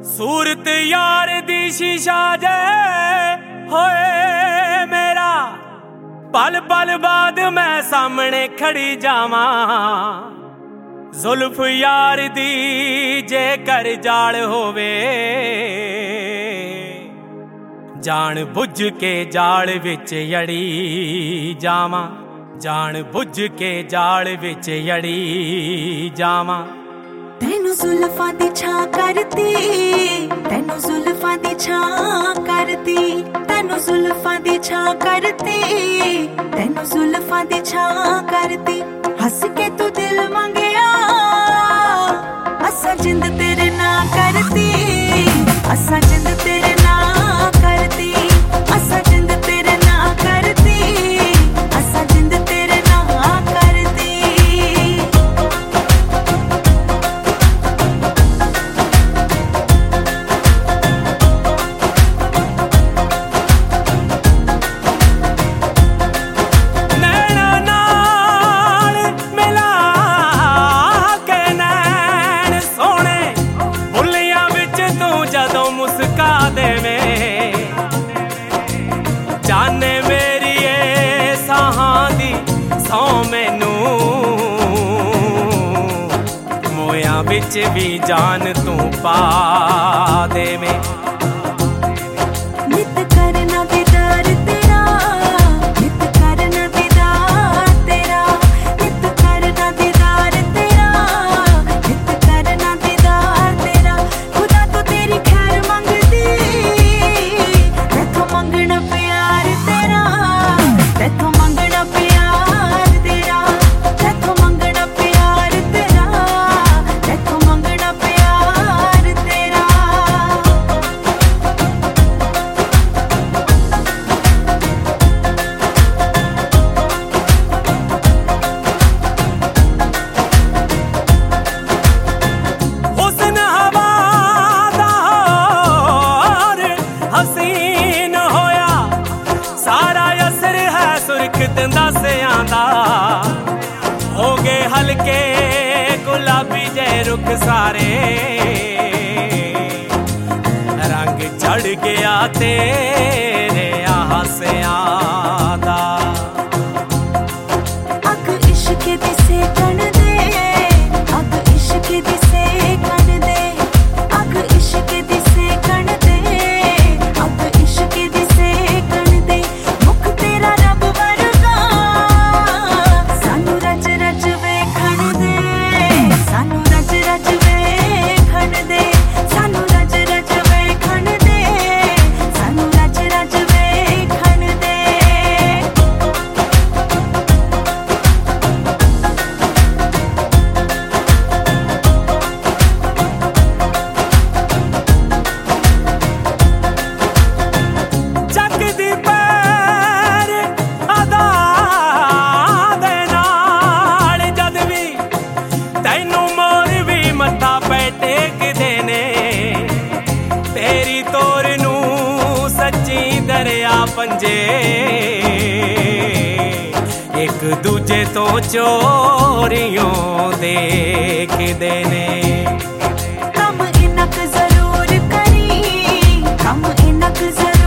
सूरत यार दी शीशा जे होए मेरा, पल पल बाद मैं सामने खड़ी जावां। जुल्फ यार दी जे कर जाल होवे, जान बुझ के जाल विच अड़ी जावां। जान बुझ के जाल विच अड़ी जावां। तेनू जुल्फां दी छां करती, तेनू जुल्फां दी छां करती, तेनू जुल्फां दी छां करती, तेनू जुल्फां दी छां करती। हस के तू दिल मंगया, असा जिंद तेरे नां करती, असा जिंद तेरे नां करती, असा जिंद तेरे नां करती, असा जिंद तेरे नां करती। जाने मेरी ए साहां दी सौ मैनू, मोया बिच भी जान तू पा देवे। नित करना दीदार तेरा, नित करना दीदार तेरा, नित करना दीदार तेरा, नित करना दीदार तेरा। खुदा तो तेरी खैर मंगदी, तेथों मंगना प्यार तेरा, तेथों मंगना प्यार तेरा, तेथों मंगना प्यार तेरा, तेथों मंगना प्यार तेरा। हो गए हल्के गुलाबी जे रुख सारे, रंग चढ़ गया तेरे हासियां दा। अग इश्क दिसे कण दे, अग इश्क दिसे कण दे, अग इश्क दिसे कण दे, अग इश्क दिसे कण दे। मुख तेरा रब वर्गा, सानू रज रज वेखण दे, सानू रज रज वेखण दे, सानू रज रज वेखण दे, सानू रज रज वेखण दे। दरिया पंजे एक दूजे तो चोरियों देख देने। कम इनक जरूर करी, कम इनक जरूर